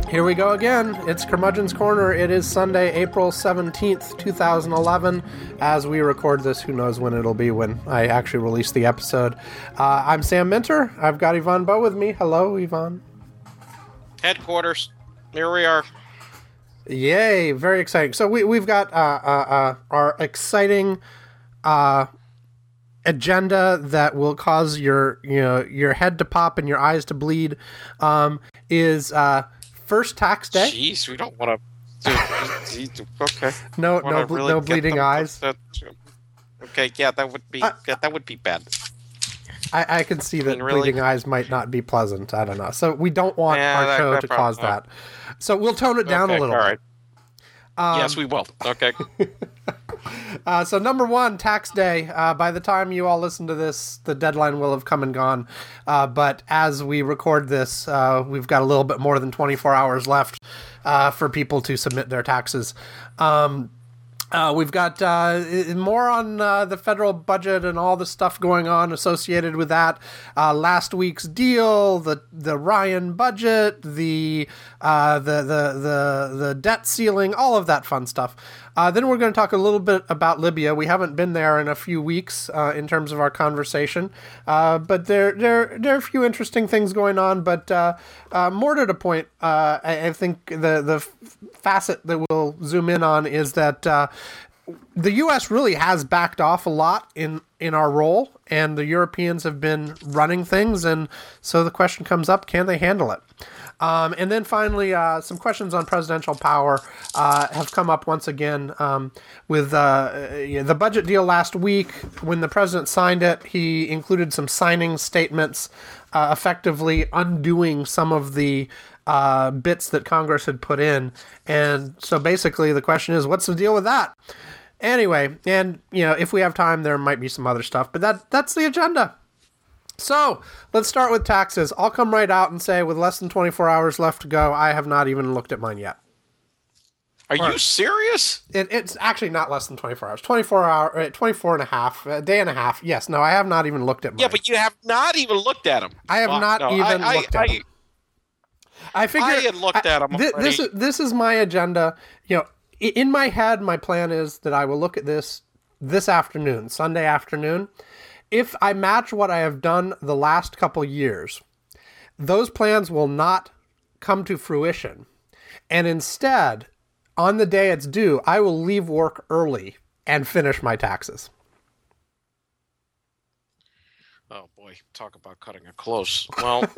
Here we go again. It's Curmudgeon's Corner. It is Sunday, April 17th, 2011. As we record this, who knows when it'll be when I actually release the episode. I'm Sam Minter. I've got Yvonne Bowe with me. Hello, Yvonne. Headquarters. Here we are. Yay, very exciting. So we've got our exciting agenda that will cause your head to pop and your eyes to bleed. Is first tax day. Jeez, we don't want to. Okay. No bleeding eyes. Okay, yeah, that would be bad. I can see that really? bleeding eyes might not be pleasant. I don't know. So we don't want our show to cause that. So we'll tone it down a little. All right. Yes, we will. Okay. So number one, tax day. By the time you all listen to this, the deadline will have come and gone. But as we record this, we've got a little bit more than 24 hours left for people to submit their taxes. We've got more on the federal budget and all the stuff going on associated with that. Last week's deal, the Ryan budget, the debt ceiling, all of that fun stuff. Then we're going to talk a little bit about Libya. We haven't been there in a few weeks in terms of our conversation, but there are a few interesting things going on. But more to the point, I think the facet that we'll zoom in on is that the U.S. really has backed off a lot in our role, and the Europeans have been running things, and so the question comes up, can they handle it? And then finally, some questions on presidential power have come up once again with the budget deal last week. When the president signed it, he included some signing statements effectively undoing some of the bits that Congress had put in. And so basically the question is, what's the deal with that? Anyway, and if we have time, there might be some other stuff, but that's the agenda. So let's start with taxes. I'll come right out and say, with less than 24 hours left to go, I have not even looked at mine yet. Are you serious? It's actually not less than 24 hours. 24 and a half, a day and a half. Yes, no, I have not even looked at mine. Yeah, but you have not even looked at them. I have looked at them. I figured I had looked at them already. This is my agenda. In my head, my plan is that I will look at this afternoon, Sunday afternoon. If I match what I have done the last couple years, those plans will not come to fruition. And instead, on the day it's due, I will leave work early and finish my taxes. Oh boy, talk about cutting it close. Well,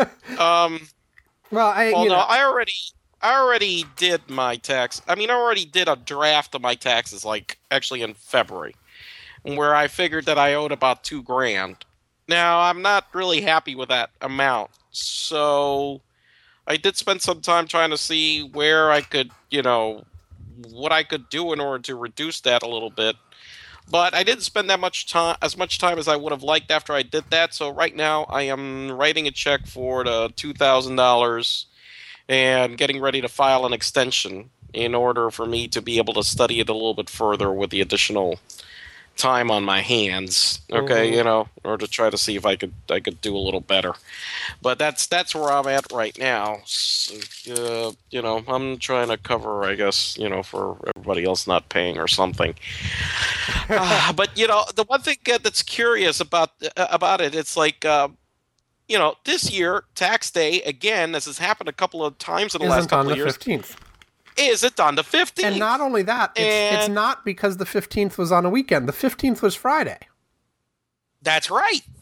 I already did my tax. I already did a draft of my taxes, actually in February, where I figured that I owed about $2,000. Now, I'm not really happy with that amount, so I did spend some time trying to see where I could, what I could do in order to reduce that a little bit. But I didn't spend as much time as I would have liked after I did that, so right now I am writing a check for the $2,000 and getting ready to file an extension in order for me to be able to study it a little bit further with the additional time on my hands, okay, in order to try to see if I could do a little better. But that's where I'm at right now. So, I'm trying to cover, I guess, for everybody else not paying or something. But the one thing that's curious about it, it's like, this year tax day again, as has happened a couple of times in the last couple of years. Isn't on the 15th. Is it on the 15th? And not only that, it's not because the 15th was on a weekend. The 15th was Friday. Normally,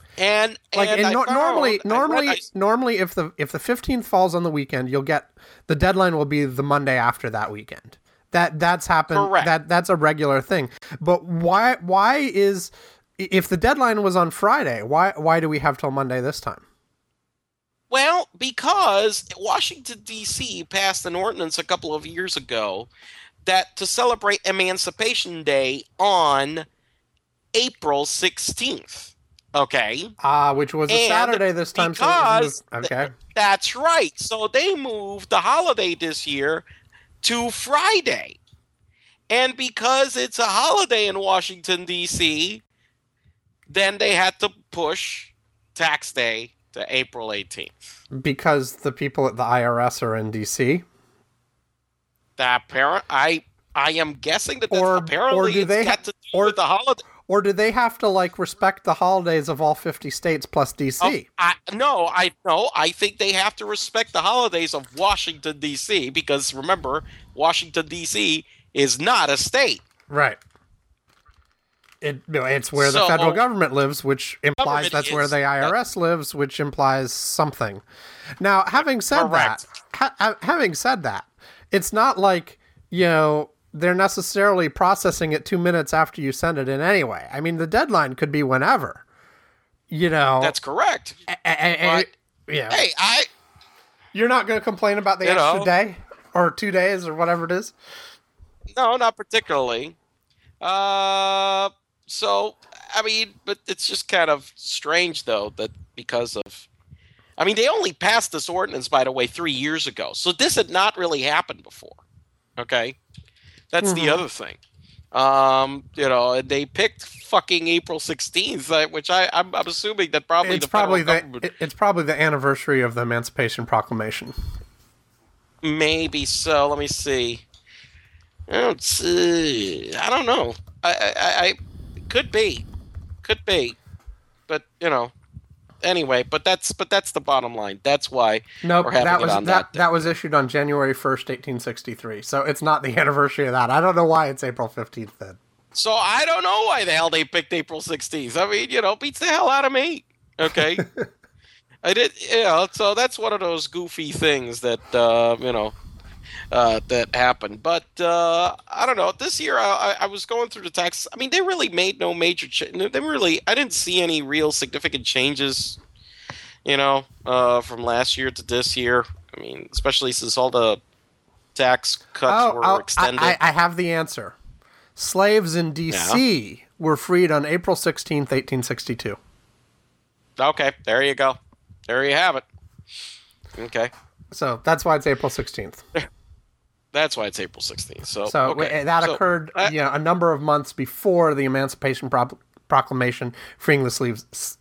if the 15th falls on the weekend, you'll get the deadline will be the Monday after that weekend. That's happened. Correct. That's a regular thing. But why is, if the deadline was on Friday, why do we have till Monday this time? Well, because Washington, D.C. passed an ordinance a couple of years ago that to celebrate Emancipation Day on April 16th. Okay? Which was a Saturday this time. That's right. So they moved the holiday this year to Friday. And because it's a holiday in Washington, D.C., then they had to push tax day to April 18th. Because the people at the IRS are in D.C.? That parent, I am guessing that that's Or apparently do it's they got to do with the holiday. Or do they have to like respect the holidays of all 50 states plus DC? I think they have to respect the holidays of Washington D.C. because remember, Washington D.C. is not a state. Right. It's where the federal government lives, which implies that's where the IRS lives, which implies something. Now, having said that, it's not like, they're necessarily processing it 2 minutes after you send it in anyway. I mean, the deadline could be whenever. That's correct. Yeah. Hey, You're not going to complain about the extra day or 2 days or whatever it is? No, not particularly. So, I mean, but it's just kind of strange, though, that because of... I mean, they only passed this ordinance, by the way, 3 years ago. So this had not really happened before. Okay? That's the other thing. And they picked fucking April 16th, which I'm assuming that probably it's probably the anniversary of the Emancipation Proclamation. Maybe so. Let me see. I don't know. I could be, but anyway. But that's the bottom line. That's why we're having it on that. That was issued on January 1st, 1863. So it's not the anniversary of that. I don't know why it's April 15th then. So I don't know why the hell they picked April 16th. I mean, beats the hell out of me. Okay. I did. So that's one of those goofy things that that happened. But I don't know. This year, I was going through the tax. I mean, they really made no major I didn't see any real significant changes, from last year to this year. I mean, especially since all the tax cuts were extended. I have the answer. Slaves in D.C. were freed on April 16th, 1862. Okay, there you go. There you have it. Okay. So that's why it's April 16th. That's why it's April 16th. So that occurred a number of months before the Emancipation Proclamation freeing the slaves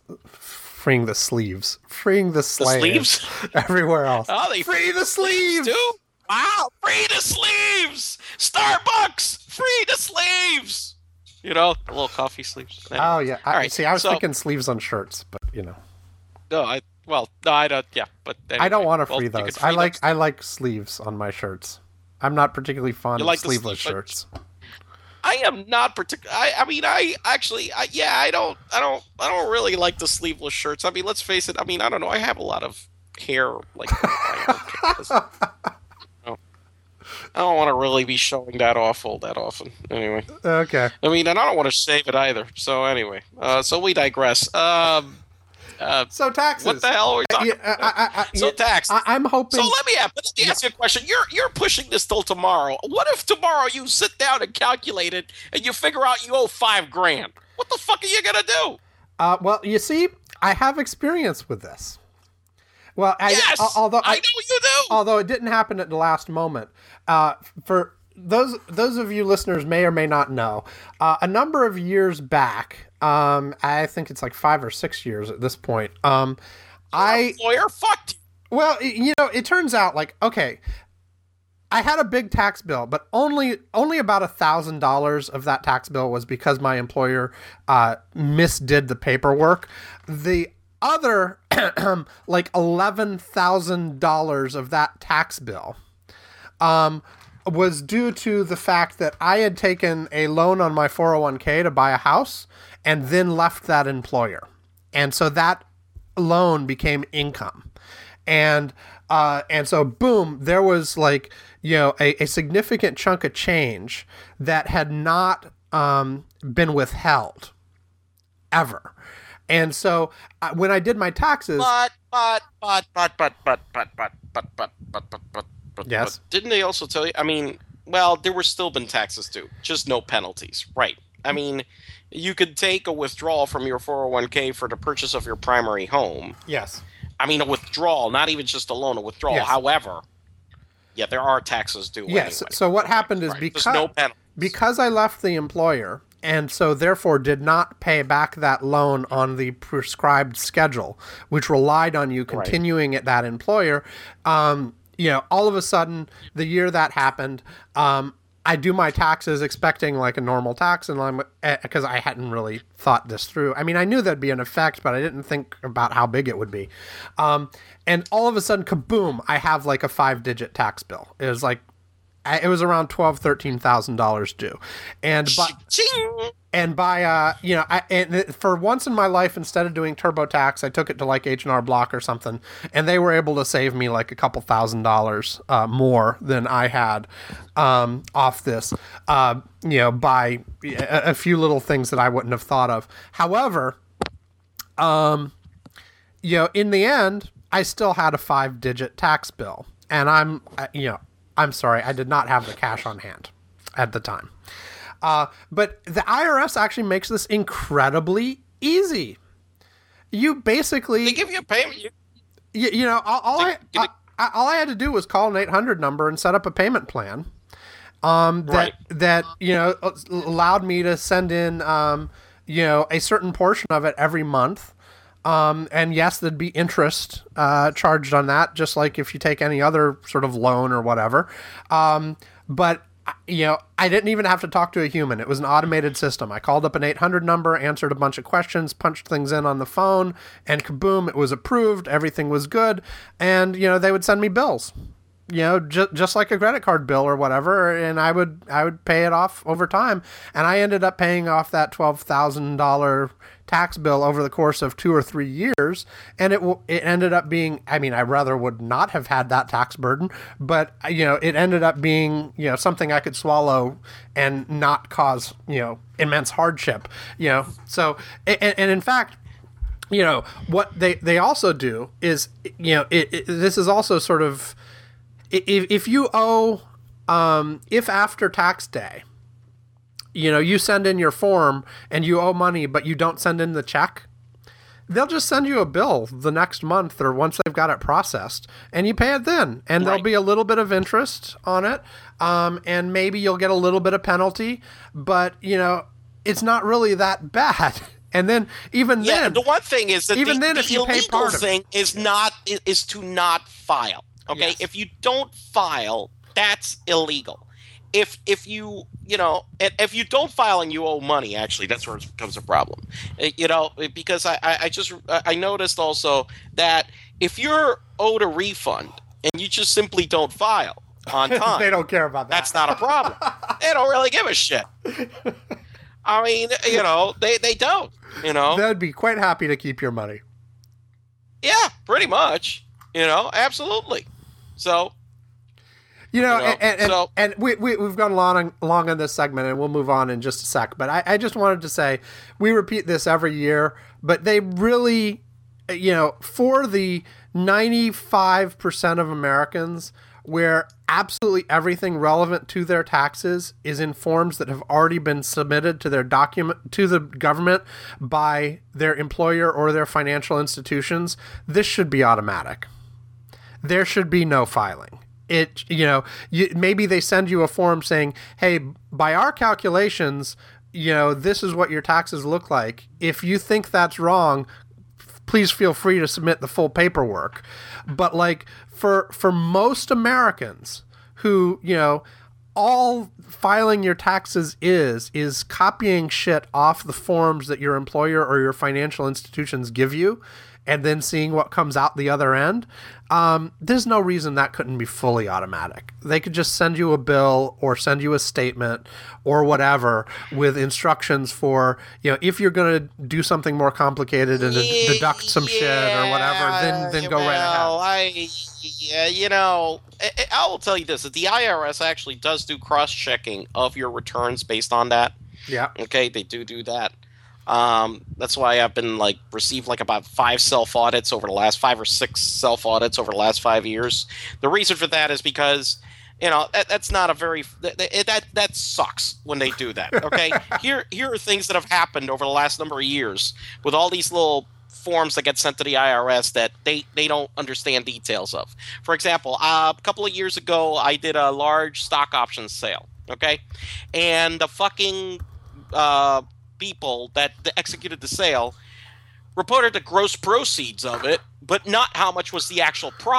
everywhere else. Oh, they free the sleeves too? Wow, free the sleeves! Starbucks, free the sleeves! The little coffee sleeves. Anyway. Oh, yeah. I was thinking sleeves on shirts, but, No, I don't, yeah. But anyway, I don't want to free those. I like sleeves on my shirts. I'm not particularly fond of sleeveless shirts. I am not particularly. I don't really like the sleeveless shirts. I mean, let's face it. I mean, I don't know. I have a lot of hair. Like, I don't want to really be showing that off all that often. Anyway. Okay. I mean, and I don't want to shave it either. So anyway, so we digress. So taxes. What the hell are we talking about? So tax. I'm hoping. So let me ask you a question. You're pushing this till tomorrow. What if tomorrow you sit down and calculate it and you figure out you owe $5,000? What the fuck are you gonna do? Well, you see, I have experience with this. Well, although I know you do. Although it didn't happen at the last moment. For those of you listeners may or may not know, a number of years back. I think it's like 5 or 6 years at this point. Employer fucked you. Well, it turns out okay, I had a big tax bill, but only about $1,000 of that tax bill was because my employer misdid the paperwork. The other like $11,000 of that tax bill was due to the fact that I had taken a loan on my 401k to buy a house and then left that employer. And so that loan became income. And so boom, there was a significant chunk of change that had not been withheld ever. And so when I did my taxes, yes. Didn't they also tell you? I mean, well, there were still been taxes due, just no penalties, right? I mean, you could take a withdrawal from your 401k for the purchase of your primary home. Yes. I mean, a withdrawal, not even just a loan, a withdrawal. Yes. However, there are taxes due. Yes. Anyway. So what happened is because I left the employer and so therefore did not pay back that loan on the prescribed schedule, which relied on you continuing at that employer, all of a sudden, the year that happened, I do my taxes expecting like a normal tax, and because I hadn't really thought this through. I mean, I knew there'd be an effect, but I didn't think about how big it would be. And all of a sudden, kaboom! I have like a 5-digit tax bill. It was around $12,000-$13,000 due, and for once in my life, instead of doing TurboTax, I took it to like H&R Block or something, and they were able to save me like a couple $1,000s more than I had off this, by a few little things that I wouldn't have thought of. However, in the end, I still had a 5-digit tax bill, and I'm sorry, I did not have the cash on hand at the time. But the IRS actually makes this incredibly easy. You basically... They give you a payment. All I had to do was call an 800 number and set up a payment plan that allowed me to send in, a certain portion of it every month. And yes, there'd be interest charged on that, just like if you take any other sort of loan or whatever. But I didn't even have to talk to a human. It was an automated system. I called up an 800 number, answered a bunch of questions, punched things in on the phone, and kaboom, it was approved. Everything was good. And, they would send me bills, just like a credit card bill or whatever. And I would pay it off over time. And I ended up paying off that $12,000 tax bill over the course of 2 or 3 years, and it ended up being, I rather would not have had that tax burden, but it ended up being something I could swallow and not cause immense hardship. So and in fact, what they also do is this is also sort of, if you owe if after tax day, you send in your form and you owe money, but you don't send in the check, they'll just send you a bill the next month or once they've got it processed, and you pay it then. And There'll be a little bit of interest on it, and maybe you'll get a little bit of penalty, but, it's not really that bad. And then then... the one thing is that even then, if you pay part of it, is to not file. Okay? Yes. If you don't file, that's illegal. If you don't file and you owe money, actually, that's where it becomes a problem. Because I noticed also that if you're owed a refund and you just simply don't file on time, they don't care about that. That's not a problem. They don't really give a shit. I mean, they don't. They'd be quite happy to keep your money. Yeah, pretty much. Absolutely. So. And we've gone long on this segment, and we'll move on in just a sec. But I just wanted to say, we repeat this every year, but they really, for the 95% of Americans where absolutely everything relevant to their taxes is in forms that have already been submitted to the government by their employer or their financial institutions, this should be automatic. There should be no filing. Maybe they send you a form saying, hey, by our calculations, this is what your taxes look like. If you think that's wrong, please feel free to submit the full paperwork. But like for most Americans who, all filing your taxes is copying shit off the forms that your employer or your financial institutions give you, and then seeing what comes out the other end, there's no reason that couldn't be fully automatic. They could just send you a bill or send you a statement or whatever with instructions for, if you're going to do something more complicated and deduct some shit or whatever, then go right ahead. I will tell you this, that the IRS actually does do cross-checking of your returns based on that. Yeah. Okay, they do that. That's why I've been received about 5 self-audits over the last 5 or 6 self-audits over the last 5 years. The reason for that is because, that's not a very, that sucks when they do that. Okay. Here are things that have happened over the last number of years with all these little forms that get sent to the IRS that they don't understand details of. For example, a couple of years ago, I did a large stock options sale. Okay. And the fucking, people that executed the sale reported the gross proceeds of it, but not how much was the actual profit.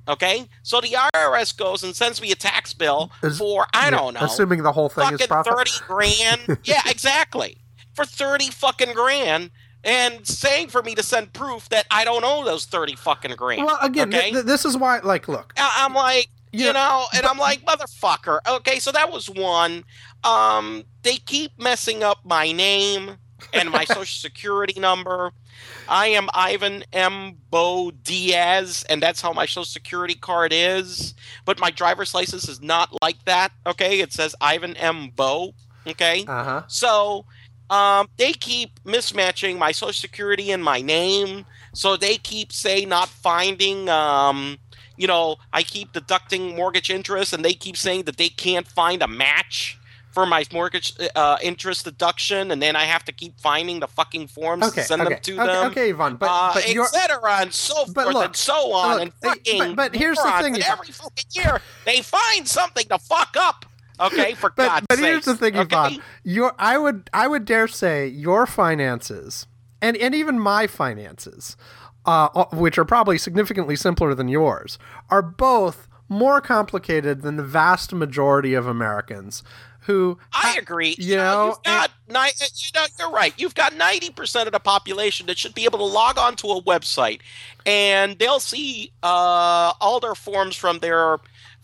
Okay, so the IRS goes and sends me a tax bill for I don't know, assuming the whole thing is fucking profit. 30 grand. Yeah, exactly, for 30 fucking grand, and saying for me to send proof that I don't owe those 30 fucking grand. Well, again, okay? This is why, like, look. I'm like, I'm like, motherfucker. Okay, so that was one. They keep messing up my name and my social security number. I am Ivan M. Bo Diaz, and that's how my social security card is. But my driver's license is not like that. Okay, it says Ivan M. Bo. Okay, So they keep mismatching my social security and my name. So they keep not finding. I keep deducting mortgage interest, and they keep saying that they can't find a match for my mortgage interest deduction, and then I have to keep finding the fucking forms to send them to them. Okay, Yvonne, but et cetera, and so forth, and so on, and fucking. But here's the thing: every fucking year they find something to fuck up. Okay, for God's sake. But here's the thing, okay? Yvonne. I would dare say your finances, and even my finances, which are probably significantly simpler than yours, are both more complicated than the vast majority of Americans. I agree. You're right. You've got 90% of the population that should be able to log on to a website, and they'll see all their forms from their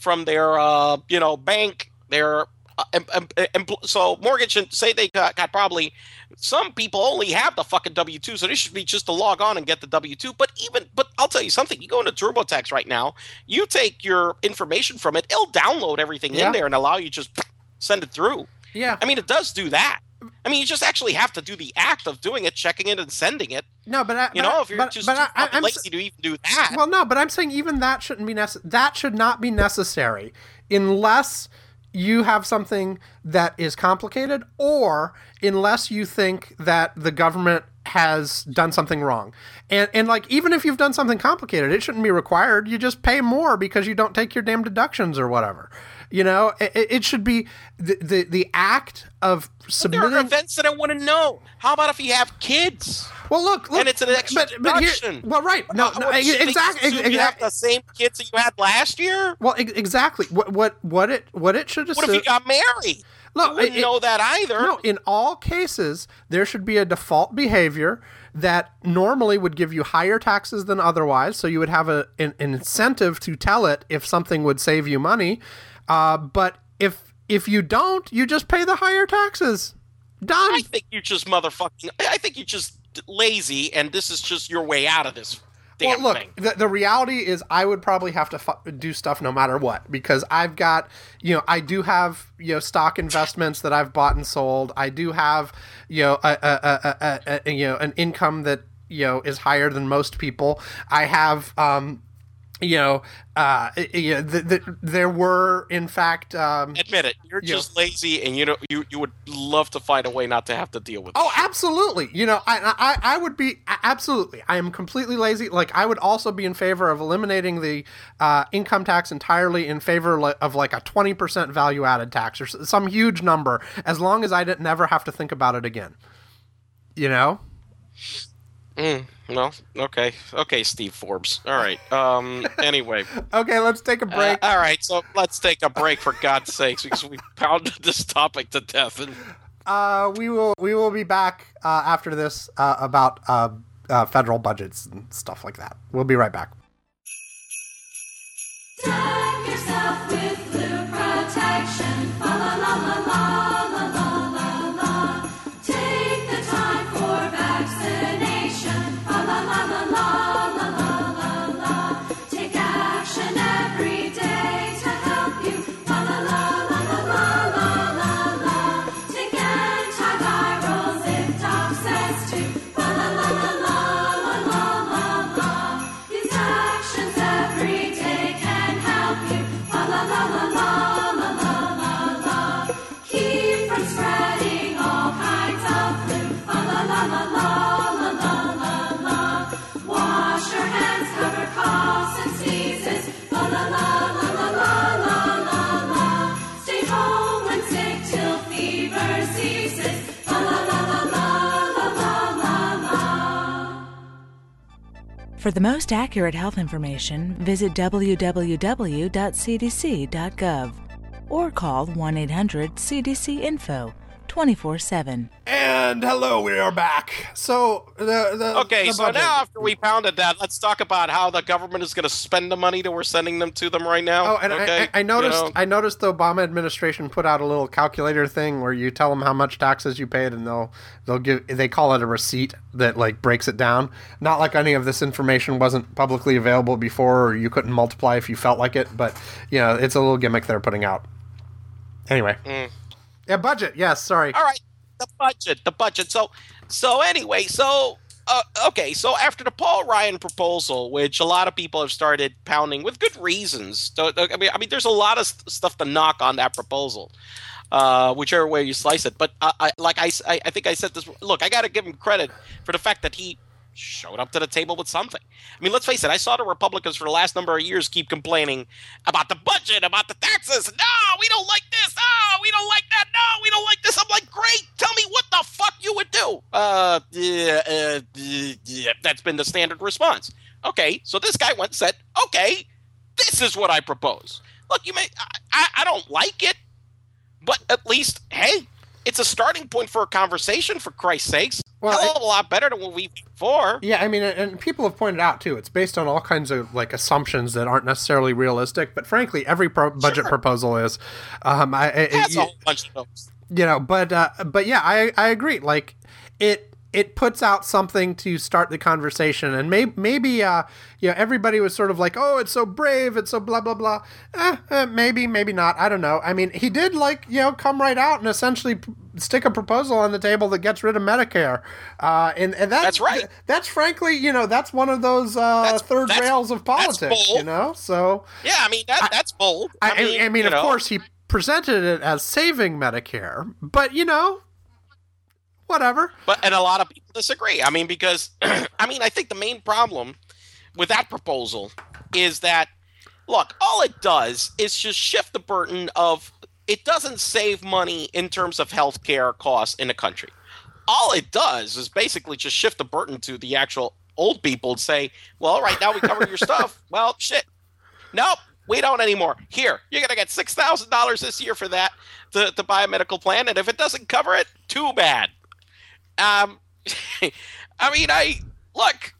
bank. So mortgage, and say they got probably some people only have the fucking W-2, so they should be just to log on and get the W-2. But I'll tell you something. You go into TurboTax right now, you take your information from it, it'll download everything in there and allow you just send it through. Yeah. I mean, it does do that. I mean, you just actually have to do the act of doing it, checking it, and sending it. No, but if you're just too lazy to even do that. Well, no, but I'm saying even that shouldn't be that should not be necessary unless you have something that is complicated, or unless you think that the government has done something wrong. And like, even if you've done something complicated, it shouldn't be required. You just pay more because you don't take your damn deductions or whatever. It should be the act of submitting. There are events that I want to know. How about if you have kids? Well, look, and it's an extra deduction. Well, right. No, exactly. You have the same kids that you had last year? Well, exactly. What it should assume. What if you got married? Look, I wouldn't know that either. No, in all cases, there should be a default behavior that normally would give you higher taxes than otherwise. So you would have an incentive to tell it if something would save you money. But if you don't, you just pay the higher taxes. Done. I think you're just lazy, and this is just your way out of this damn thing. The reality is I would probably have to do stuff no matter what, because I've got, I do have, stock investments that I've bought and sold. I do have, an income that, is higher than most people. I have, there were, in fact, admit it. You're just lazy, and you would love to find a way not to have to deal with it. Oh, absolutely. I would be absolutely. I am completely lazy. Like, I would also be in favor of eliminating the income tax entirely, in favor of like a 20% value added tax or some huge number, as long as I didn't never have to think about it again. No. Okay, Steve Forbes. All right. Anyway. Okay, let's take a break. All right, so let's take a break, for God's sakes, because we pounded this topic to death. And we will be back after this about federal budgets and stuff like that. We'll be right back. Deck yourself with flu protection. Fa la la la la la la la la. Take the time for vaccination. Fa la la la la la la la la. Take action every day to help you. Fa la la la la la la la la. Take antivirals if doc says to. Fa la la la la la la la la. These actions every day can help you. Fa la la la la la la la la. For the most accurate health information, visit www.cdc.gov or call 1-800-CDC-INFO 24/7. And hello, we are back. So Okay, the so budget. now after we pounded that, let's talk about how the government is going to spend the money that we're sending them to them right now. Oh, and okay? I noticed. You know? I noticed the Obama administration put out a little calculator thing where you tell them how much taxes you paid, and they'll give. They call it a receipt that like breaks it down. Not like any of this information wasn't publicly available before, or you couldn't multiply if you felt like it. But it's a little gimmick they're putting out. Anyway, yeah, budget. Yes, sorry. All right, the budget. So anyway, okay, so after the Paul Ryan proposal, which a lot of people have started pounding with good reasons. I mean, there's a lot of stuff to knock on that proposal, whichever way you slice it. But I think I said this. Look, I got to give him credit for the fact that he showed up to the table with something. I mean, let's face it. I saw the Republicans for the last number of years keep complaining about the budget, about the taxes. No, we don't like this. Oh, we don't like that. No, we don't like this. I'm like, great. Tell me what the fuck you would do. That's been the standard response. Okay, so this guy went and said, okay, this is what I propose. Look, I don't like it, but at least, hey, it's a starting point for a conversation, for Christ's sakes. Well, hell of a lot better than what we've before. Yeah, I mean, and people have pointed out too. It's based on all kinds of like assumptions that aren't necessarily realistic. But frankly, every budget proposal is. It has a whole bunch of those. But yeah, I agree. Like it puts out something to start the conversation, and maybe everybody was sort of like, oh, it's so brave, it's so blah blah blah. Maybe not. I don't know. I mean, he did come right out and essentially stick a proposal on the table that gets rid of Medicare, and that's right. That's frankly, that's one of those third rails of politics. So yeah, I mean that's bold. I mean, of course, he presented it as saving Medicare, but whatever. And a lot of people disagree. I mean, because I think the main problem with that proposal is that, look, all it does is just shift the burden of. It doesn't save money in terms of healthcare costs in the country. All it does is basically just shift the burden to the actual old people and say, well, all right, now we cover your stuff. Well, shit. Nope, we don't anymore. Here, you're going to get $6,000 this year for that to buy a medical plan. And if it doesn't cover it, too bad. Look,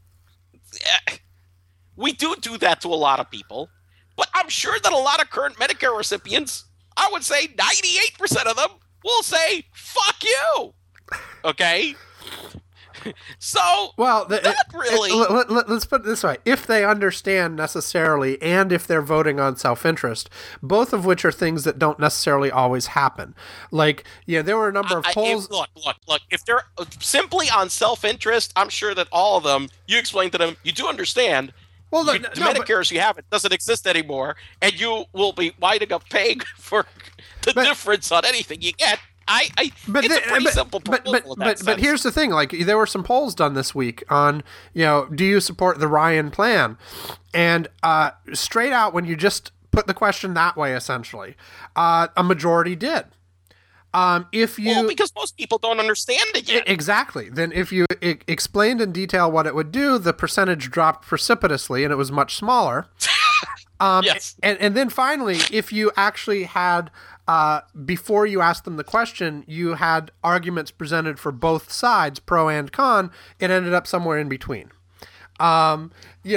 we do that to a lot of people. But I'm sure that a lot of current Medicare recipients, I would say 98% of them will say, fuck you. Okay? So, well, not really. Let's put it this way. If they understand necessarily, and if they're voting on self-interest, both of which are things that don't necessarily always happen. Like, there were a number of polls. Look. If they're simply on self-interest, I'm sure that all of them, you explain to them, you do understand. Well, the Medicare as you have it doesn't exist anymore, and you will be winding up paying for the difference on anything you get. It's a pretty simple proposal. But here's the thing: like, there were some polls done this week on, do you support the Ryan plan? And straight out, when you just put the question that way, essentially, a majority did. Because most people don't understand it yet. Exactly. Then if you explained in detail what it would do, the percentage dropped precipitously and it was much smaller. Yes. And then finally, if you actually had, before you asked them the question, you had arguments presented for both sides, pro and con, it ended up somewhere in between. The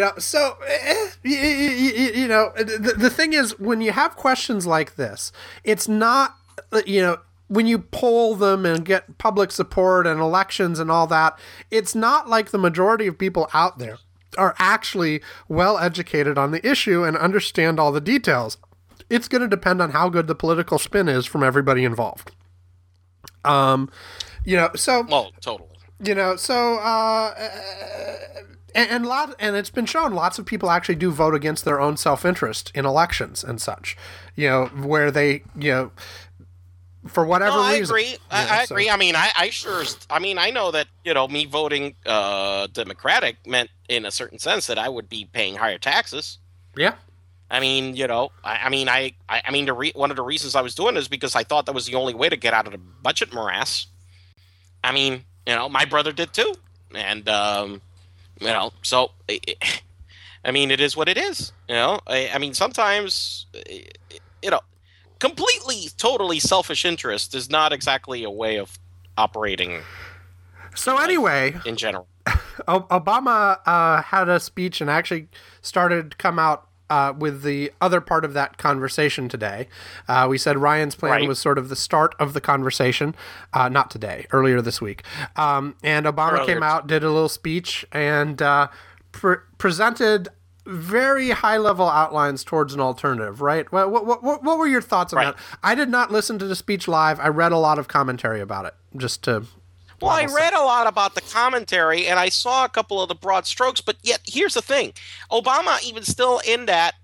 thing is, when you have questions like this, it's not, when you poll them and get public support and elections and all that, it's not like the majority of people out there are actually well educated on the issue and understand all the details. It's going to depend on how good the political spin is from everybody involved. Well, totally. And it's been shown lots of people actually do vote against their own self-interest in elections and such, where they, for whatever reason. I agree. I mean, I know that, me voting Democratic meant in a certain sense that I would be paying higher taxes. Yeah. I mean, one of the reasons I was doing it is because I thought that was the only way to get out of the budget morass. I mean, my brother did too. And, So I mean, it is what it is. I mean, sometimes you know, completely, totally selfish interest is not exactly a way of operating So anyway, in general. Obama had a speech and actually started to come out with the other part of that conversation today. We said Ryan's plan Right. was sort of the start of the conversation, not today, earlier this week. And Obama Earlier. came out, did a little speech, and presented very high-level outlines towards an alternative, right? What were your thoughts on Right. that? I did not listen to the speech live. I read a lot of commentary about it, just to... Well, I read a lot about the commentary, and I saw a couple of the broad strokes. But yet, here's the thing: Obama, even still in that,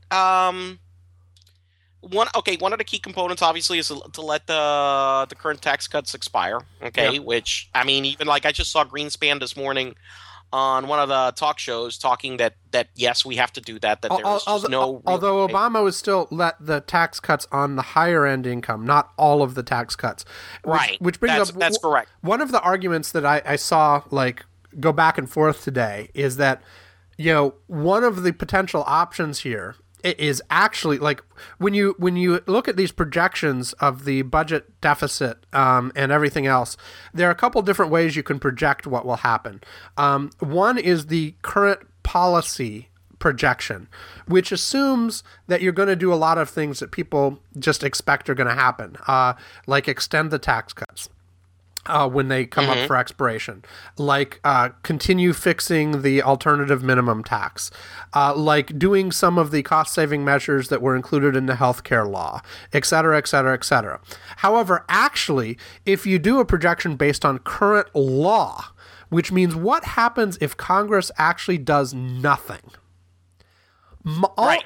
one of the key components, obviously, is to let the current tax cuts expire. Okay, Yeah. which I mean, even like I just saw Greenspan this morning on one of the talk shows talking that yes, we have to do that. That there is just no. real Although way- Obama was still let the tax cuts on the higher end income, not all of the tax cuts. Right. Which brings That's- up that's correct. One of the arguments that I saw like go back and forth today is that one of the potential options here is actually like when you look at these projections of the budget deficit and everything else, there are a couple different ways you can project what will happen. One is the current policy projection, which assumes that you're going to do a lot of things that people just expect are going to happen, like extend the tax cuts. When they come up for expiration, like continue fixing the alternative minimum tax, like doing some of the cost-saving measures that were included in the healthcare law, et cetera, et cetera, et cetera. However, actually, if you do a projection based on current law, which means what happens if Congress actually does nothing? Right.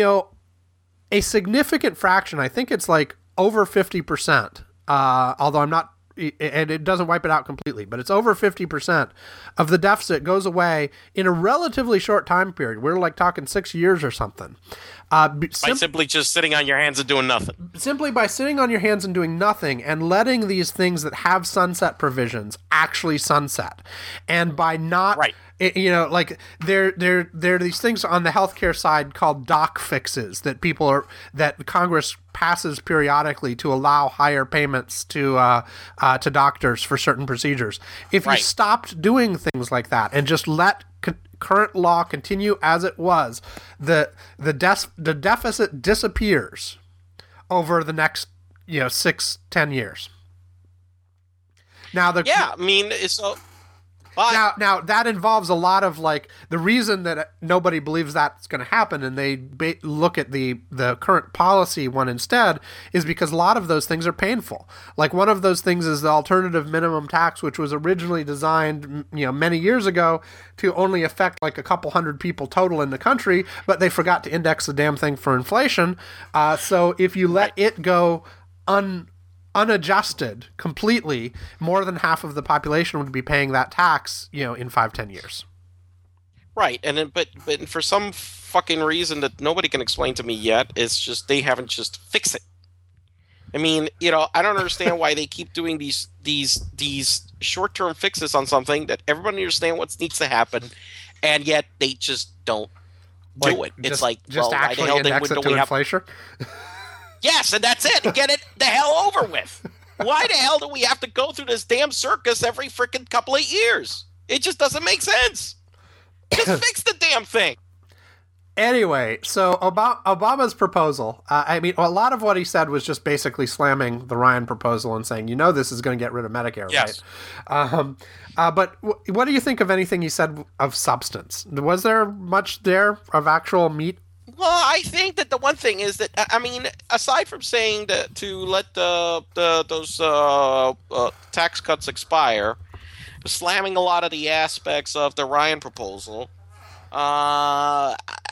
A significant fraction, I think it's like over 50%, although I'm not, and it doesn't wipe it out completely, but it's over 50% of the deficit goes away in a relatively short time period. We're like talking 6 years or something. by simply just sitting on your hands and doing nothing. Simply by sitting on your hands and doing nothing and letting these things that have sunset provisions actually sunset. And by not... Right. Like there are these things on the healthcare side called doc fixes that Congress passes periodically to allow higher payments to doctors for certain procedures. If you Right. stopped doing things like that and just let current law continue as it was, the deficit disappears over the next 6-10 years. Now Yeah, I mean, so. But, Now that involves a lot of like the reason that nobody believes that's going to happen, and they look at the current policy one instead, is because a lot of those things are painful. Like one of those things is the alternative minimum tax, which was originally designed many years ago to only affect like a couple hundred people total in the country, but they forgot to index the damn thing for inflation. So if you let it go unadjusted completely, more than half of the population would be paying that tax, in 5-10 years. right, and then, but for some fucking reason that nobody can explain to me yet, it's just they haven't just fixed it. I mean, I don't understand why they keep doing these short-term fixes on something that everybody understands what needs to happen, and yet they just don't do it. It's like, just well, why the actually hell index it don't to we have? inflation. Yes, and that's it. Get it the hell over with. Why the hell do we have to go through this damn circus every freaking couple of years? It just doesn't make sense. Just fix the damn thing. Anyway, so Obama's proposal, a lot of what he said was just basically slamming the Ryan proposal and saying, this is going to get rid of Medicare, Yes. right? But what do you think of anything he said of substance? Was there much there of actual meat? Well, I think that the one thing is that aside from saying that to let those tax cuts expire, slamming a lot of the aspects of the Ryan proposal, I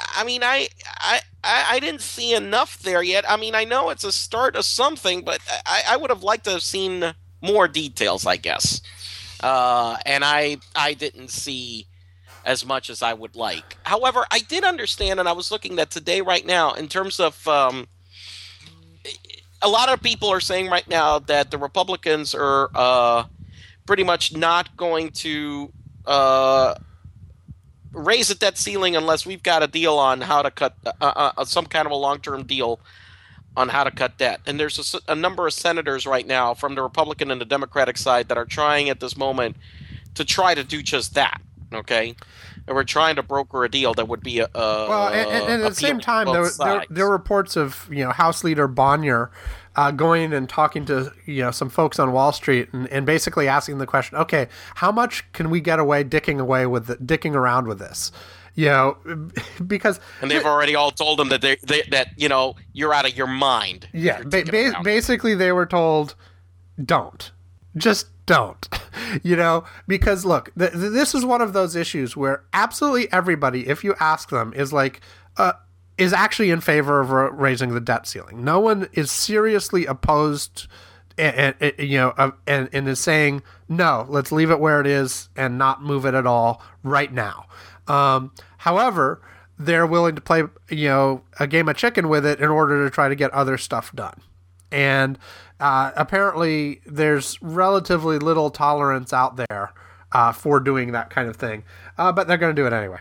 didn't see enough there yet. I know it's a start of something, but I would have liked to have seen more details, I guess. And I didn't see as much as I would like. However, I did understand, and I was looking at today right now, in terms of a lot of people are saying right now that the Republicans are pretty much not going to raise the debt ceiling unless we've got a deal on how to cut some kind of a long-term deal on how to cut debt. And there's a number of senators right now from the Republican and the Democratic side that are trying at this moment to try to do just that. Okay, and we're trying to broker a deal that would be well, and at the same time, there were reports of House Leader Bonnier going and talking to some folks on Wall Street and basically asking the question, okay, how much can we get away dicking around with this? Because and they've already all told them that that you're out of your mind. Yeah, basically they were told, just don't. Because look, this is one of those issues where absolutely everybody, if you ask them, is actually in favor of raising the debt ceiling. No one is seriously opposed, and is saying no. Let's leave it where it is and not move it at all right now. However, they're willing to play a game of chicken with it in order to try to get other stuff done. And apparently there's relatively little tolerance out there for doing that kind of thing. But they're going to do it anyway.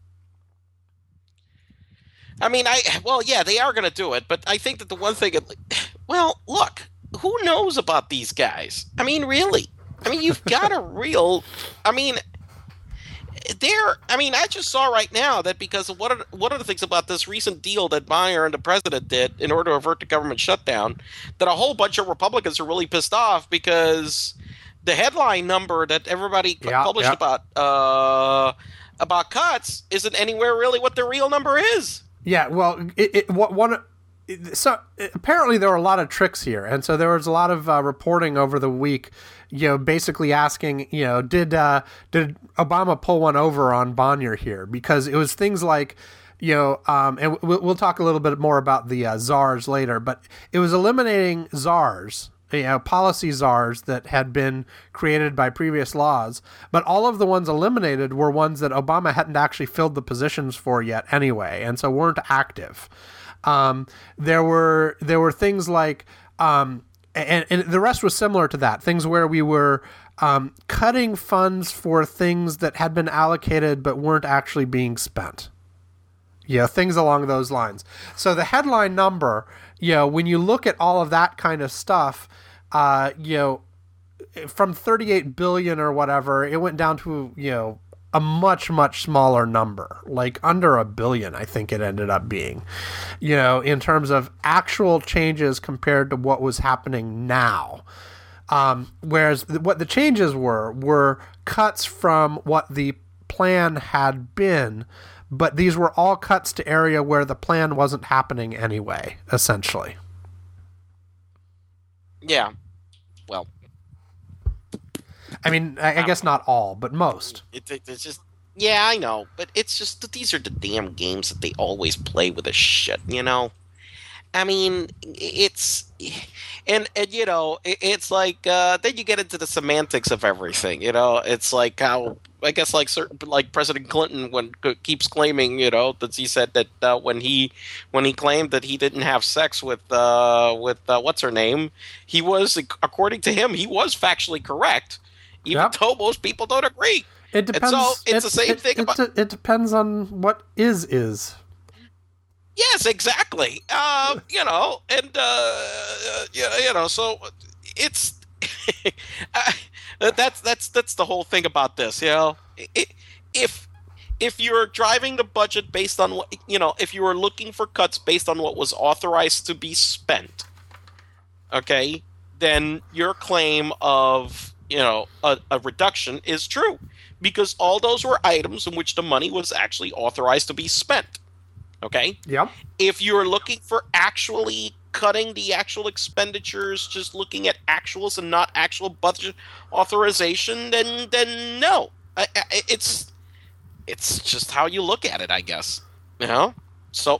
I mean, they are going to do it. But I think that the one thing, look, who knows about these guys? I mean, really? I mean, you've got I just saw right now that because of one of the things about this recent deal that Meyer and the president did in order to avert the government shutdown, that a whole bunch of Republicans are really pissed off because the headline number that everybody published about cuts isn't anywhere really what the real number is. Yeah, well, so apparently there were a lot of tricks here, and so there was a lot of reporting over the week, basically asking, did Obama pull one over on Bonnier here? Because it was things like, and we'll talk a little bit more about the czars later, but it was eliminating czars, policy czars that had been created by previous laws, but all of the ones eliminated were ones that Obama hadn't actually filled the positions for yet anyway, and so weren't active. There were things like, and the rest was similar to that, things where we were cutting funds for things that had been allocated but weren't actually being spent. Things along those lines. So the headline number, when you look at all of that kind of stuff, from 38 billion or whatever, it went down to, a much, much smaller number, like under $1 billion, I think it ended up being, in terms of actual changes compared to what was happening now. Whereas what the changes were cuts from what the plan had been, but these were all cuts to area where the plan wasn't happening anyway, essentially. Yeah. Well, I mean, I guess not all, but most. It's just, yeah, I know, but it's just that these are the damn games that they always play with this shit, I mean, it's, and it's like, then you get into the semantics of everything, it's like how, I guess like President Clinton keeps claiming, that he said that when he claimed that he didn't have sex with what's her name, he was, according to him, he was factually correct, even though most people don't agree. It depends. And so it's the same thing it depends on what is. Yes, exactly. So it's that's the whole thing about this. If you're driving the budget based on what if you were looking for cuts based on what was authorized to be spent, okay, then your claim of a reduction is true because all those were items in which the money was actually authorized to be spent. Okay? Yep. If you're looking for actually cutting the actual expenditures, just looking at actuals and not actual budget authorization, then no. It's just how you look at it, I guess. So,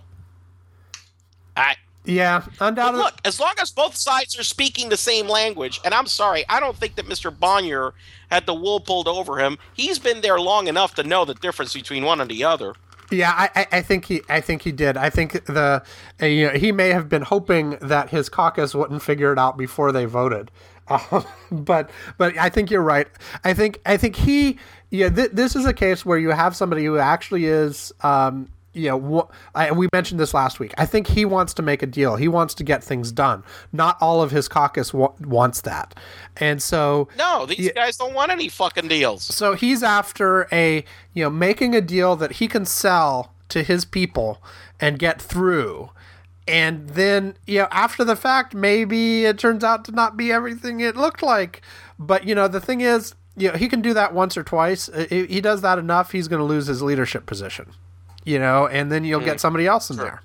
yeah, undoubtedly. Look, as long as both sides are speaking the same language, and I'm sorry, I don't think that Mr. Bonnier had the wool pulled over him. He's been there long enough to know the difference between one and the other. Yeah, I think he did. I think he may have been hoping that his caucus wouldn't figure it out before they voted, But I think you're right. I think he, this is a case where you have somebody who actually is, we mentioned this last week. I think he wants to make a deal. He wants to get things done. Not all of his caucus wants that. And so... No, these guys don't want any fucking deals. So he's after making a deal that he can sell to his people and get through. And then, after the fact, maybe it turns out to not be everything it looked like. But, the thing is, he can do that once or twice. He does that enough, he's going to lose his leadership position. And then you'll get somebody else in there.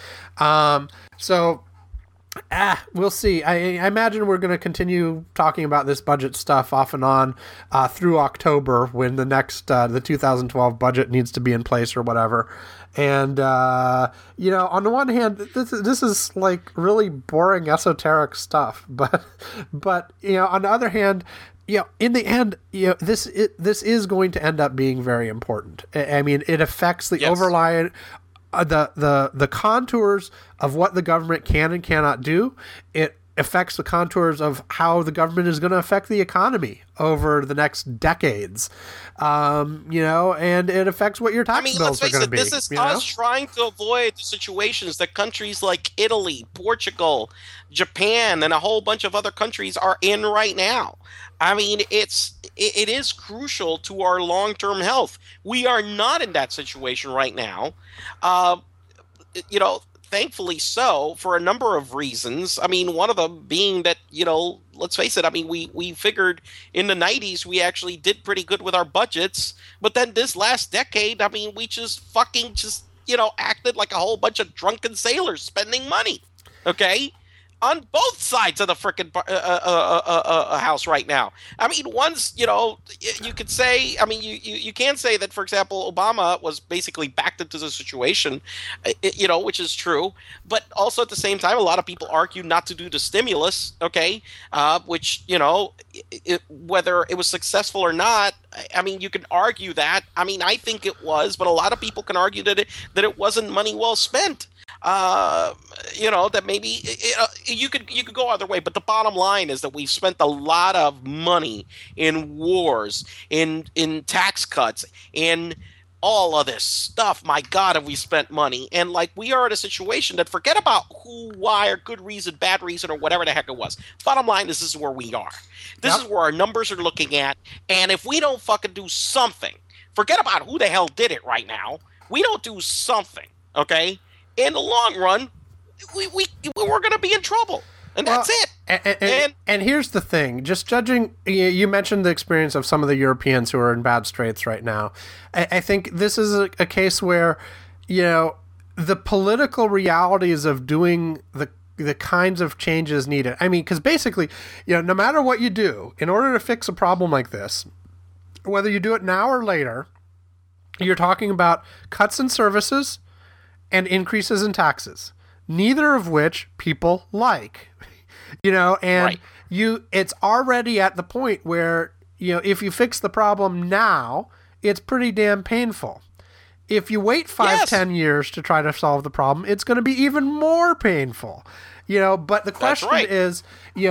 We'll see. I imagine we're going to continue talking about this budget stuff off and on through October when the next, the 2012 budget needs to be in place or whatever. And, on the one hand, this is like really boring esoteric stuff, but on the other hand, in the end, this is going to end up being very important. I mean, it affects the overlying, the contours of what the government can and cannot do. It affects the contours of how the government is going to affect the economy over the next decades. And it affects what your tax bills are going to be. This is us trying to avoid the situations that countries like Italy, Portugal, Japan, and a whole bunch of other countries are in right now. I mean, it is crucial to our long-term health. We are not in that situation right now. Thankfully so, for a number of reasons. I mean, one of them being that, let's face it, I mean, we figured in the 90s we actually did pretty good with our budgets, but then this last decade, I mean, we just acted like a whole bunch of drunken sailors spending money, okay? On both sides of the frickin' house right now. I mean, once, you could say, I mean, you can say that, for example, Obama was basically backed into the situation, which is true. But also at the same time, a lot of people argue not to do the stimulus, okay, which, whether it was successful or not, I mean, you can argue that. I mean, I think it was, but a lot of people can argue that it wasn't money well spent. That maybe you could go either way, but the bottom line is that we've spent a lot of money in wars, in tax cuts, in all of this stuff. My God, have we spent money? And we are in a situation that, forget about who, why, or good reason, bad reason, or whatever the heck it was. Bottom line is, this is where we are. This is where our numbers are looking at. And if we don't fucking do something, forget about who the hell did it right now. We don't do something, okay? In the long run, we're going to be in trouble, and that's it. And here's the thing: just judging, you mentioned the experience of some of the Europeans who are in bad straits right now. I think this is a case where, the political realities of doing the kinds of changes needed. I mean, because basically, no matter what you do, in order to fix a problem like this, whether you do it now or later, you're talking about cuts in services and increases in taxes, neither of which people like, right. It's already at the point where, if you fix the problem now, it's pretty damn painful. If you wait 10 years to try to solve the problem, it's going to be even more painful, but the question is,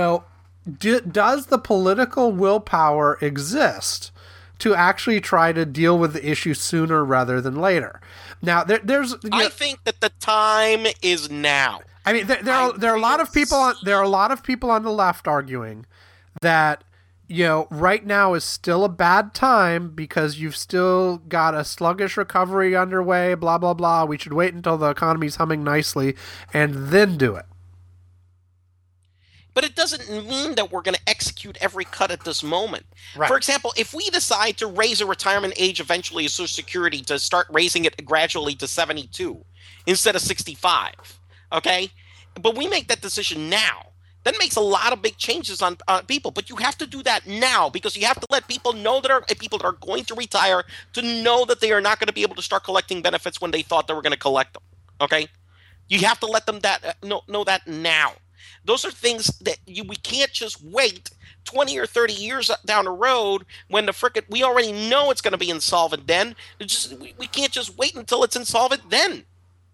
does the political willpower exist to actually try to deal with the issue sooner rather than later? Now, I think that the time is now. I mean, there are a lot of people. There are a lot of people on the left arguing that right now is still a bad time because you've still got a sluggish recovery underway. Blah blah blah. We should wait until the economy's humming nicely and then do it. But it doesn't mean that we're going to execute every cut at this moment. Right. For example, if we decide to raise a retirement age eventually of Social Security, to start raising it gradually to 72 instead of 65, okay? But we make that decision now. That makes a lot of big changes on people. But you have to do that now, because you have to let people know people that are going to retire to know that they are not going to be able to start collecting benefits when they thought they were going to collect them, okay? You have to let them know that now. Those are things that we can't just wait 20 or 30 years down the road when we already know it's going to be insolvent then. We can't just wait until it's insolvent then.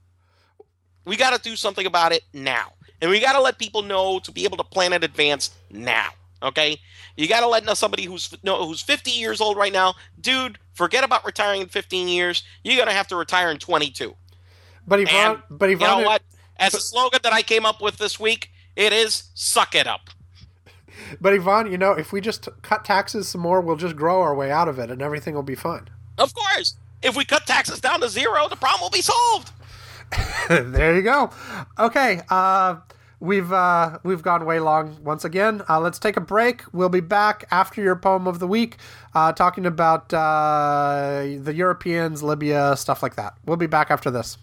We got to do something about it now. And we got to let people know to be able to plan in advance now. Okay, you got to let know somebody who's 50 years old right now, dude. Forget about retiring in 15 years. You're gonna have to retire in 22. But And Yvonne, you know what? As a slogan that I came up with this week, it is "Suck it up." but Yvonne, if we just cut taxes some more, we'll just grow our way out of it, and everything will be fine. Of course, if we cut taxes down to zero, the problem will be solved. There you go. Okay, we've gone way long once again. Let's take a break. We'll be back after your poem of the week, talking about the Europeans, Libya, stuff like that. We'll be back after this.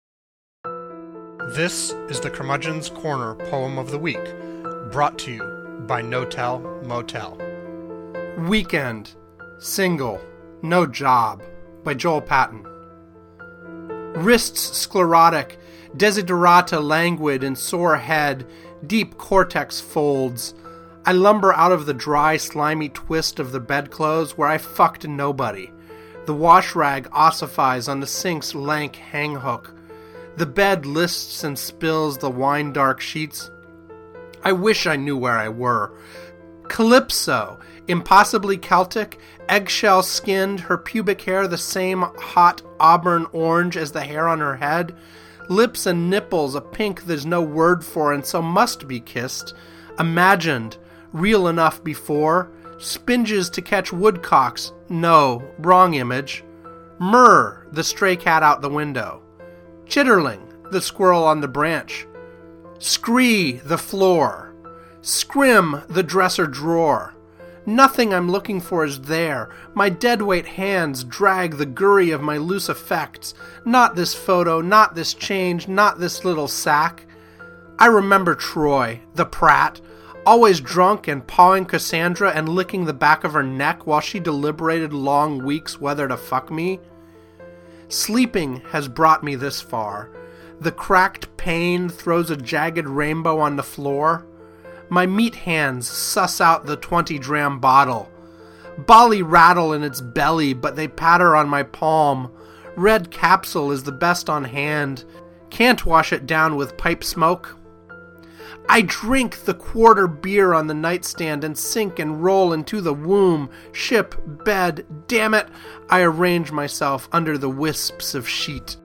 This is the Curmudgeon's Corner Poem of the Week, brought to you by No-Tell Motel. Weekend, Single, No Job, by Joel Patton. Wrists sclerotic, desiderata languid and sore head, deep cortex folds. I lumber out of the dry, slimy twist of the bedclothes where I fucked nobody. The wash rag ossifies on the sink's lank hang hook. The bed lists and spills the wine-dark sheets. I wish I knew where I were. Calypso, impossibly Celtic, eggshell-skinned, her pubic hair the same hot auburn orange as the hair on her head, lips and nipples a pink there's no word for and so must be kissed, imagined, real enough before, spinges to catch woodcocks, no, wrong image, Murr, the stray cat out the window, Chitterling, the squirrel on the branch, Scree, the floor, Scrim, the dresser drawer. Nothing I'm looking for is there. My deadweight hands drag the gurry of my loose effects. Not this photo, not this change, not this little sack. I remember Troy, the prat, always drunk and pawing Cassandra and licking the back of her neck while she deliberated long weeks whether to fuck me. Sleeping has brought me this far. The cracked pane throws a jagged rainbow on the floor. My meat hands suss out the 20-dram bottle. Bally rattle in its belly, but they patter on my palm. Red capsule is the best on hand. Can't wash it down with pipe smoke. I drink the quarter beer on the nightstand and sink and roll into the womb, ship, bed, damn it, I arrange myself under the wisps of sheet.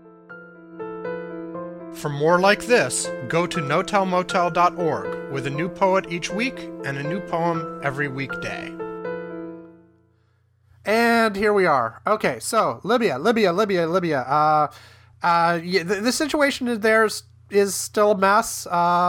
For more like this, go to notellmotel.org with a new poet each week and a new poem every weekday. And here we are. Okay, so Libya. The situation there is still a mess.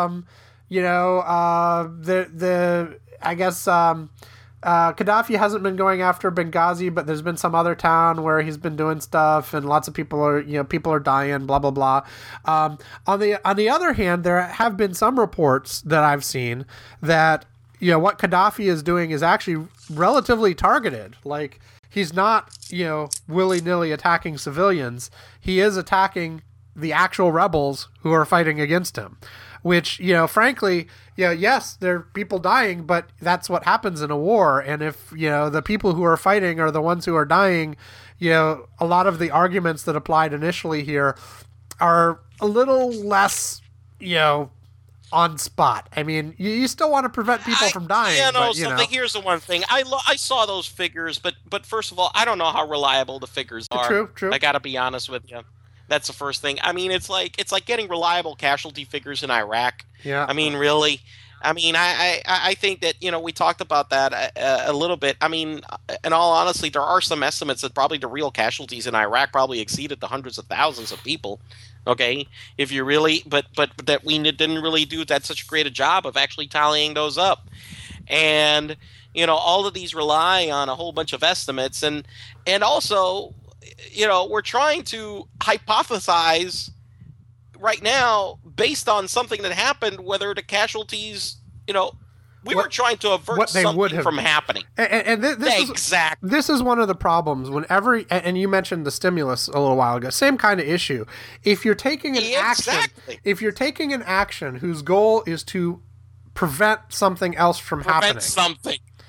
Gaddafi hasn't been going after Benghazi, but there's been some other town where he's been doing stuff, and lots of people are dying, blah blah blah. On the other hand, there have been some reports that I've seen that what Gaddafi is doing is actually relatively targeted. Like, he's not willy-nilly attacking civilians. He is attacking the actual rebels who are fighting against him. Which, frankly, yes, there are people dying, but that's what happens in a war. And if, the people who are fighting are the ones who are dying, a lot of the arguments that applied initially here are a little less, on spot. I mean, you still want to prevent people from dying. Here's the one thing. I saw those figures, but first of all, I don't know how reliable the figures are. True. I got to be honest with you. That's the first thing. I mean, it's like getting reliable casualty figures in Iraq. Yeah. I mean, really. I mean, I think that, we talked about that a little bit. I mean, in all honesty, there are some estimates that probably the real casualties in Iraq probably exceeded the hundreds of thousands of people. Okay, if you really, but that we didn't really do that such a great a job of actually tallying those up, and all of these rely on a whole bunch of estimates, and also, we're trying to hypothesize right now based on something that happened, whether the casualties, we were trying to avert something from happening. And this is one of the problems whenever, and you mentioned the stimulus a little while ago, same kind of issue. If you're taking an action whose goal is to prevent something else from happening.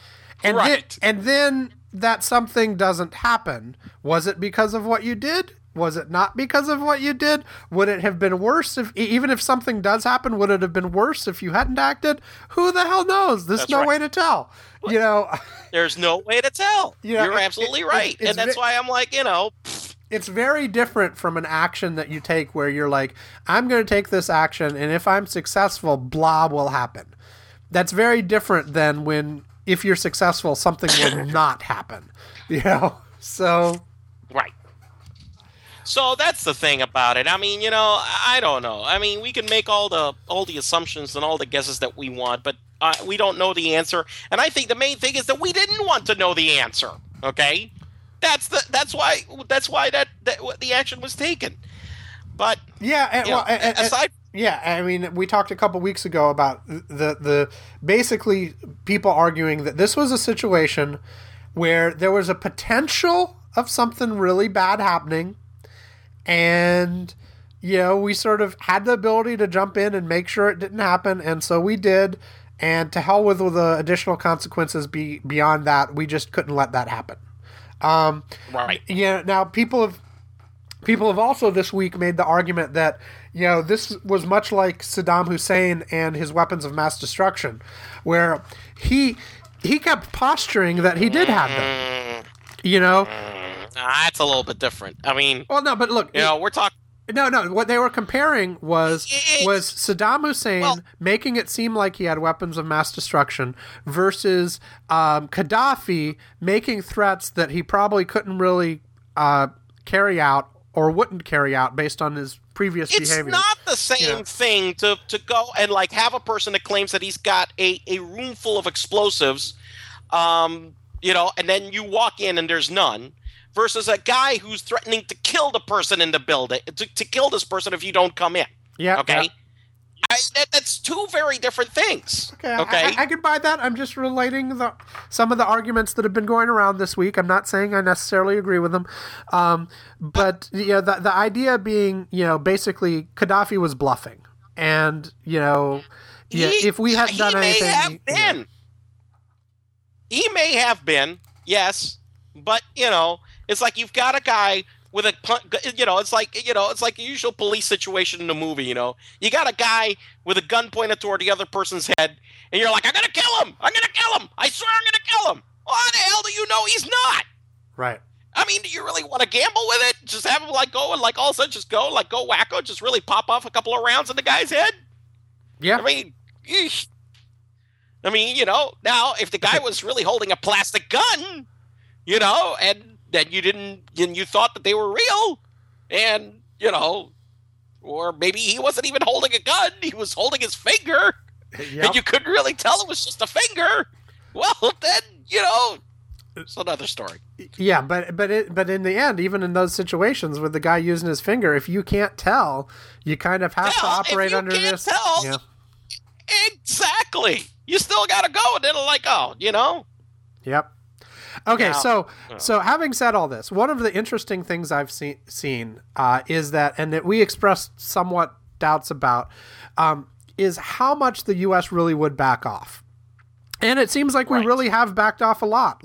And then that something doesn't happen. Was it because of what you did? Was it not because of what you did? Would it have been worse even if something does happen, would it have been worse if you hadn't acted? Who the hell knows? There's no way to tell. There's no way to tell. You're absolutely right. And that's why I'm like, it's very different from an action that you take where you're like, I'm going to take this action, and if I'm successful, blah will happen. That's very different than if you're successful, something will not happen. So. Right. So that's the thing about it. I mean, I don't know. I mean, we can make all the assumptions and all the guesses that we want, but we don't know the answer. And I think the main thing is that we didn't want to know the answer. Okay, that's why the action was taken. But aside. Yeah, I mean, we talked a couple weeks ago about the basically people arguing that this was a situation where there was a potential of something really bad happening, and we sort of had the ability to jump in and make sure it didn't happen, and so we did. And to hell with the additional consequences beyond that, we just couldn't let that happen. Right. Now people have also this week made the argument that this was much like Saddam Hussein and his weapons of mass destruction, where he kept posturing that he did have them. That's a little bit different. I mean, well, no, but look, we're talking. No. What they were comparing was Saddam Hussein making it seem like he had weapons of mass destruction versus Gaddafi making threats that he probably couldn't really carry out or wouldn't carry out based on his previous behavior. It's not the same thing to go and have a person that claims that he's got a room full of explosives, and then you walk in and there's none. Versus a guy who's threatening to kill the person in the building, to kill this person if you don't come in. Yeah. Okay. Yeah. That's two very different things. Okay. I could buy that. I'm just relating some of the arguments that have been going around this week. I'm not saying I necessarily agree with them. But the idea being, basically Gaddafi was bluffing. And, if we hadn't done anything. He may have been, yes. But, it's like you've got a guy with it's like a usual police situation in a movie, You got a guy with a gun pointed toward the other person's head, and you're like, I'm going to kill him! I'm going to kill him! I swear I'm going to kill him! Well, how the hell do you know he's not? Right. I mean, do you really want to gamble with it? Just have him, go and, all of a sudden just go wacko, just really pop off a couple of rounds in the guy's head? Yeah. I mean, eesh. Now, if the guy was really holding a plastic gun, and that you thought that they were real, and, or maybe he wasn't even holding a gun, he was holding his finger, and you couldn't really tell it was just a finger, well, then, it's another story. Yeah, but in the end, even in those situations with the guy using his finger, if you can't tell, you kind of have to operate under this. Tell, exactly. You still got to go, and it'll Yep. Okay, so having said all this, one of the interesting things I've seen is that, and that we expressed somewhat doubts about, is how much the U.S. really would back off. And it seems like we really have backed off a lot.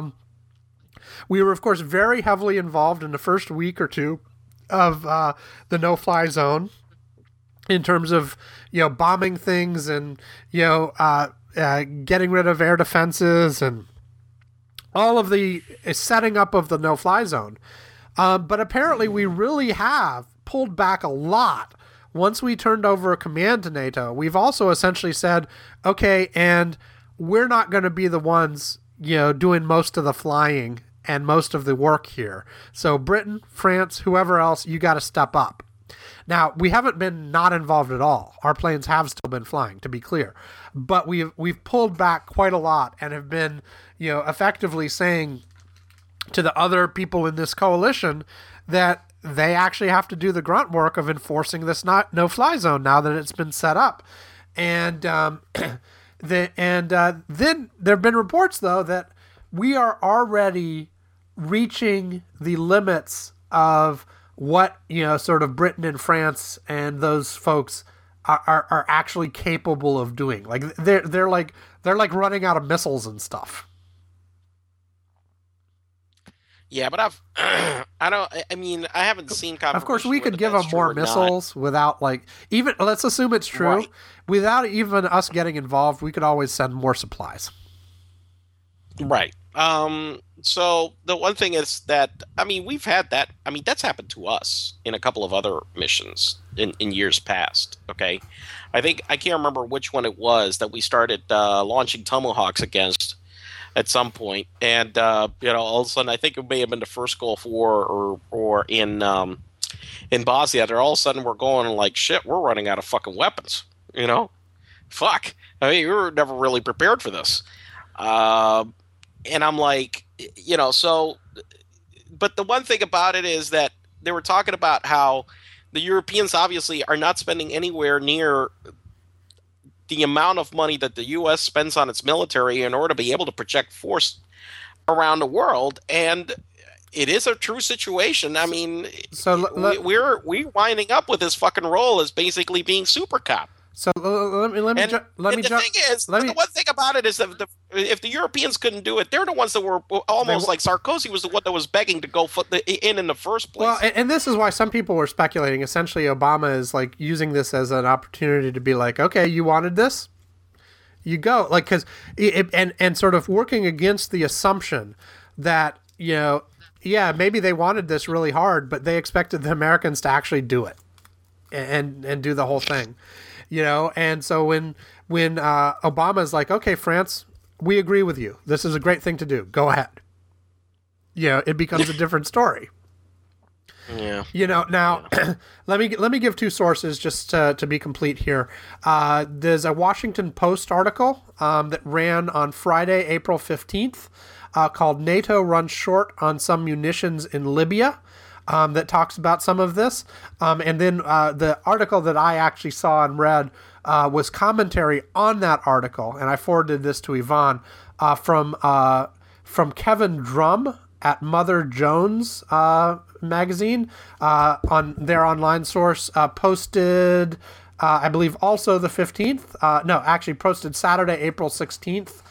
We were, of course, very heavily involved in the first week or two of the no-fly zone in terms of, bombing things and, getting rid of air defenses and all of the setting up of the no-fly zone. But apparently we really have pulled back a lot once we turned over a command to NATO. We've also essentially said, okay, and we're not going to be the ones, doing most of the flying and most of the work here. So Britain, France, whoever else, you got to step up. Now, we haven't been not involved at all. Our planes have still been flying, to be clear. But we've pulled back quite a lot and have been, effectively saying to the other people in this coalition that they actually have to do the grunt work of enforcing this no-fly zone now that it's been set up. And then there have been reports, though, that we are already reaching the limits of what, sort of Britain and France and those folks are actually capable of doing. Like they're like running out of missiles and stuff. Yeah, but I don't. I mean, I haven't seen confirmation. Of course, we whether could give them that's true more or not. missiles without, like, even, let's assume it's true. Right. Without even us getting involved, we could always send more supplies. Right. So the one thing is that, I mean, we've had that. I mean, that's happened to us in a couple of other missions in years past. Okay. I think I can't remember which one it was that we started launching Tomahawks against at some point, and all of a sudden, I think it may have been the first Gulf War or in Bosnia. There, all of a sudden, we're going like, shit, we're running out of fucking weapons. Fuck. I mean, we were never really prepared for this. And I'm like, so, but the one thing about it is that they were talking about how the Europeans obviously are not spending anywhere near the amount of money that the U.S. spends on its military in order to be able to project force around the world. And it is a true situation. I mean, So we're winding up with this fucking role as basically being super cop. So let me The one thing about it is that if the Europeans couldn't do it, they're the ones that were almost like Sarkozy was the one that was begging to go in the first place. Well, and this is why some people were speculating. Essentially, Obama is like using this as an opportunity to be like, okay, you wanted this, you go, like, because and sort of working against the assumption that yeah, maybe they wanted this really hard, but they expected the Americans to actually do it and do the whole thing. And so when Obama's like, okay, France, we agree with you. This is a great thing to do. Go ahead. It becomes a different story. Yeah. Now let me give two sources just to be complete here. There's a Washington Post article that ran on Friday, April 15th, called "NATO Runs Short on Some Munitions in Libya." That talks about some of this. And then the article that I actually saw and read was commentary on that article, and I forwarded this to Yvonne, from Kevin Drum at Mother Jones magazine, on their online source, posted, I believe, also the 15th. No, actually posted Saturday, April 16th.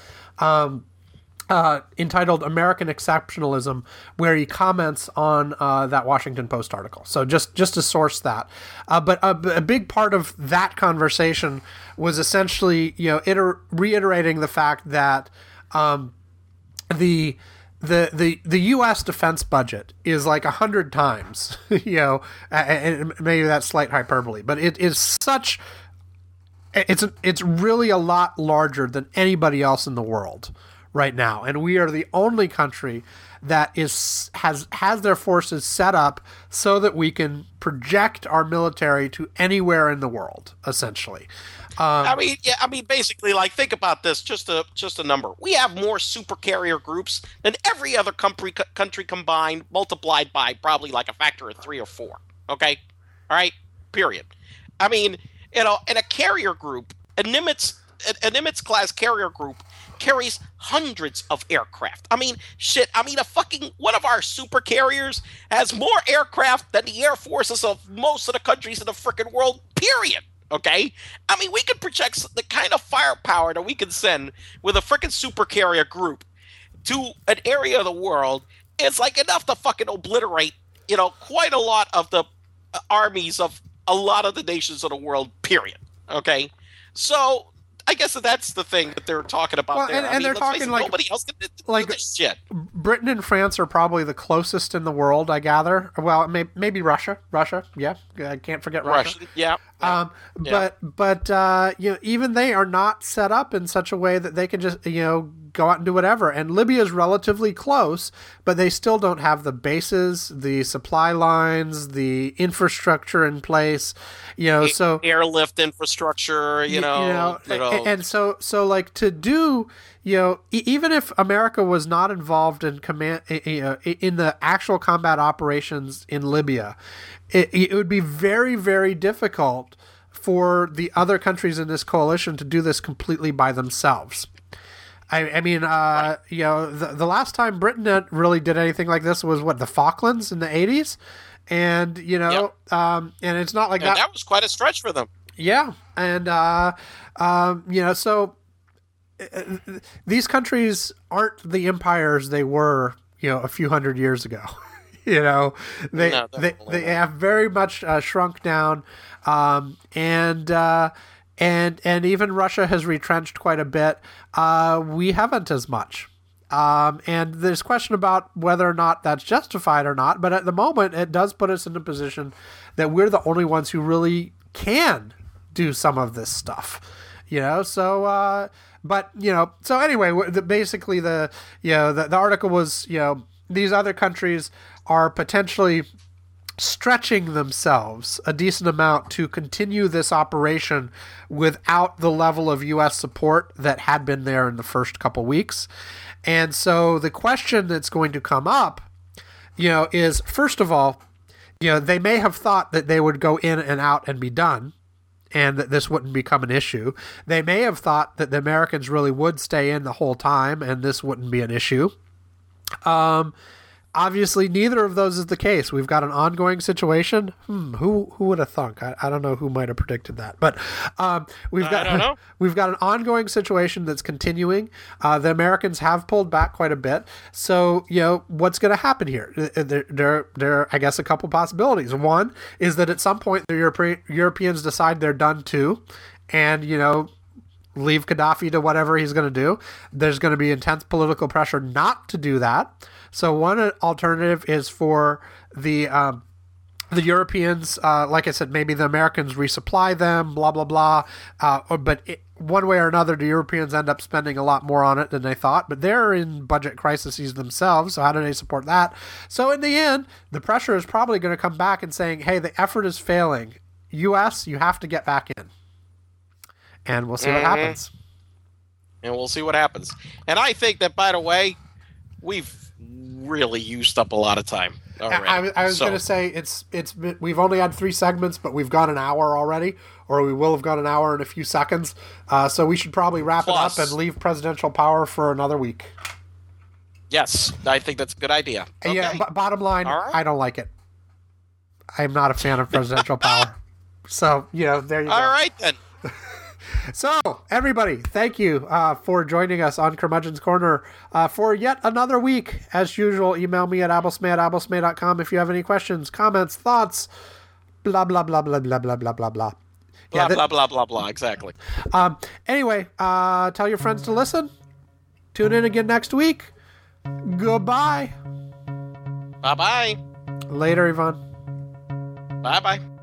Entitled American Exceptionalism, where he comments on that Washington Post article. So just to source that. But a big part of that conversation was essentially, reiterating the fact that the U.S. defense budget is like 100 times, and maybe that's slight hyperbole, but it is such... It's really a lot larger than anybody else in the world right now, and we are the only country that has their forces set up so that we can project our military to anywhere in the world, essentially. I mean, basically, like, think about this. Just a number. We have more super carrier groups than every other country combined, multiplied by probably like a factor of 3 or 4. Okay, all right. Period. I mean, in a carrier group, a Nimitz class carrier group carries hundreds of aircraft. I mean, shit. I mean, one of our super carriers has more aircraft than the air forces of most of the countries in the frickin' world, period. Okay? I mean, we could project the kind of firepower that we can send with a frickin' super carrier group to an area of the world. It's like enough to fucking obliterate, quite a lot of the armies of a lot of the nations of the world, period. Okay? So I guess that's the thing that they're talking about. Well, there. and they're talking like nobody else can do like this shit. Britain and France are probably the closest in the world, I gather. Well, maybe Russia. Yeah, I can't forget Russia. Yeah. But even they are not set up in such a way that they can just go out and do whatever. And Libya is relatively close, but they still don't have the bases, the supply lines, the infrastructure in place. So airlift infrastructure. And so like to do. Even if America was not involved in in the actual combat operations in Libya, it would be very, very difficult for the other countries in this coalition to do this completely by themselves. I mean, the last time Britain really did anything like this was the Falklands in the 80s, and and it's not like that was quite a stretch for them. Yeah, and so these countries aren't the empires they were a few hundred years ago. They No, they definitely not. have very much shrunk down, and even Russia has retrenched quite a bit. We haven't as much. And there's question about whether or not that's justified or not. But at the moment, it does put us in a position that we're the only ones who really can do some of this stuff. So anyway, basically the article was, these other countries are potentially stretching themselves a decent amount to continue this operation without the level of U.S. support that had been there in the first couple weeks. And so the question that's going to come up, is, first of all, they may have thought that they would go in and out and be done, and that this wouldn't become an issue. They may have thought that the Americans really would stay in the whole time, and this wouldn't be an issue. Obviously, neither of those is the case. We've got an ongoing situation. Who would have thunk? I don't know who might have predicted that, but we've got I don't know. We've got an ongoing situation that's continuing. The Americans have pulled back quite a bit. So what's going to happen here? There are, I guess, a couple possibilities. One is that at some point the Europeans decide they're done too, and leave Gaddafi to whatever he's going to do. There's going to be intense political pressure not to do that. So one alternative is for the Europeans, like I said, maybe the Americans resupply them, blah, blah, blah. One way or another, the Europeans end up spending a lot more on it than they thought, but they're in budget crises themselves, so how do they support that? So in the end, the pressure is probably going to come back and saying, hey, the effort is failing. U.S., you have to get back in. And we'll see what happens. And we'll see what happens. And I think that, by the way, we've really used up a lot of time already. I was going to say we've only had 3 segments, but we've gone an hour already, or we will have gone an hour in a few seconds. So we should probably wrap it up and leave presidential power for another week. Yes, I think that's a good idea. Okay. Yeah. Bottom line, All right. I don't like it. I'm not a fan of presidential power. So there you go. All right then. So, everybody, thank you for joining us on Curmudgeon's Corner for yet another week. As usual, email me at abblesmay@abblesmay.com if you have any questions, comments, thoughts, blah, blah, blah, blah, blah, blah, blah, blah, blah. Blah, blah, blah, blah, blah, exactly. Anyway, tell your friends to listen. Tune in again next week. Goodbye. Bye-bye. Later, Yvonne. Bye-bye.